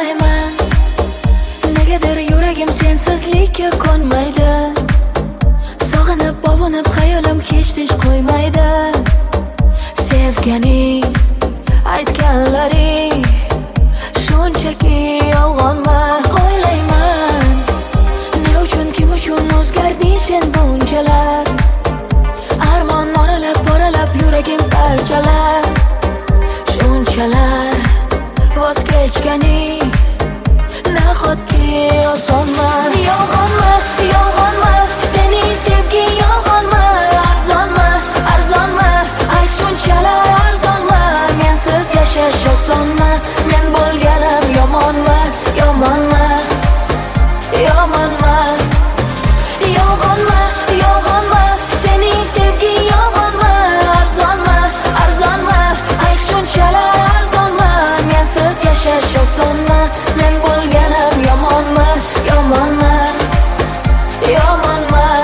Bilmayman, negadir yuragim sensizlikka ko'nmaydi. Sog'inib, ovunib, xayolim hech tinch qo'ymaydi. Sevganing, aytganlaring shunchaki yolg'onmi? O'ylayman, ne uchun, kim uchun o'zgarding sen bunchalar? Armon oralab, boralab yuragim parchalar. Shunchalar voz kechganing nahotki osonmi? Yolg'onmi, yolg'onmi, sening sevging yolg'onmi? Arzonmi, arzonmi, ay shunchalar arzonmi? Mensiz yashash osonmi? Men bo'lganim yomonmi, yomonmi, yomonmi? Yolg'onmi, yolg'onmi, sening sevging yolg'onmi? Arzonmi, arzonmi, ay shunchalar arzonmi? Mensiz yashash osonmi? Men bo'lganim yomonmi, yomonmi, yomonmi?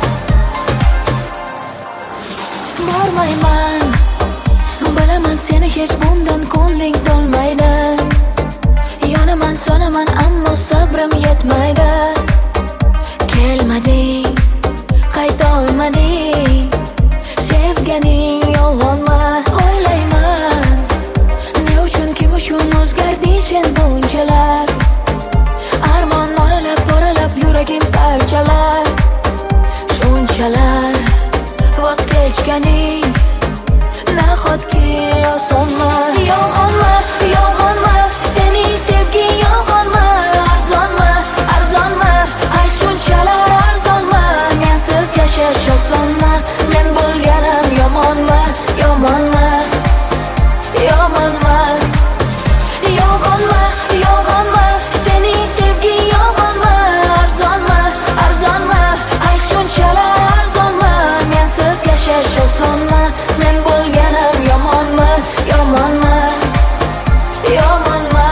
Bormayman, bilaman seni hech bundan ko'ngling to'lmaydi. Yonaman, sonaman, ammo sabrim yetmaydi. Kelmading, qaytolmading, sevganing yolg'onmi? O'ylayman, ne uchun, kim uchun o'zgarding sen bunchalar? Armon oralab, boralab yuragim parchalar. Shunchalar voz kechganing nahotki osonmi? Yolg'onmi, yolg'onmi, sening sevging yolg'onmi? Arzonmi, arzonmi, ay shunchalar arzonmi? Mensiz yashash osonmi? Men bo'lganim yomonmi, yomonmi, yomonmi? Yolg'onmi, yolg'onmi, sening sevging yolg'onmi? Arzonmi, arzonmi, ay shunchalar arzonmi? Mensiz yashash osonmi? Men bo'lganim yomonmi, yomonmi, yomonmi?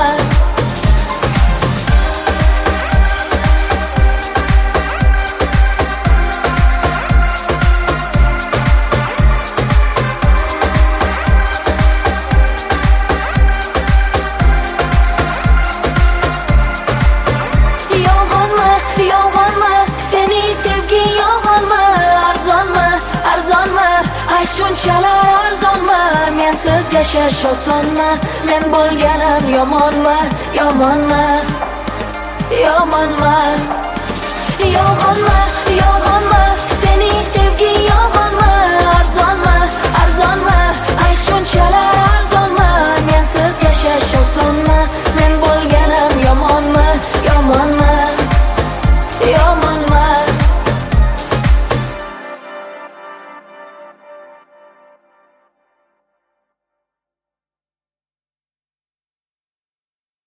Yolg'onmi, yolg'onmi, sening sevging yolg'onmi? Arzonmi, arzonmi, ay shunchalar arzonmi? Mensiz yashash osonmi? Men bo'lganim yomonmi, yomonmi, yomonmi? Yolg'onmi, yolg'onmi,